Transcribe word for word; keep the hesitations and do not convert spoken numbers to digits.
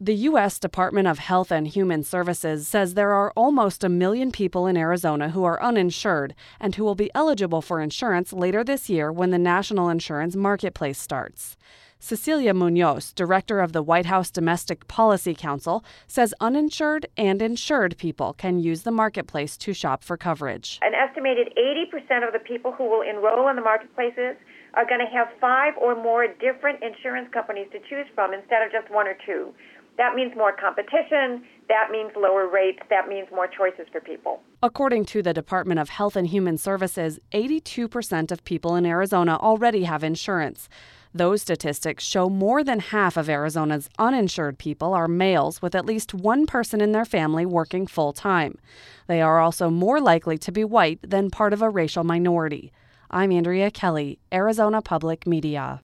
The U S Department of Health and Human Services says there are almost a million people in Arizona who are uninsured and who will be eligible for insurance later this year when the National Insurance Marketplace starts. Cecilia Munoz, director of the White House Domestic Policy Council, says uninsured and insured people can use the marketplace to shop for coverage. An estimated eighty percent of the people who will enroll in the marketplaces are going to have five or more different insurance companies to choose from instead of just one or two. That means more competition, that means lower rates, that means more choices for people. According to the Department of Health and Human Services, eighty-two percent of people in Arizona already have insurance. Those statistics show more than half of Arizona's uninsured people are males with at least one person in their family working full-time. They are also more likely to be white than part of a racial minority. I'm Andrea Kelly, Arizona Public Media.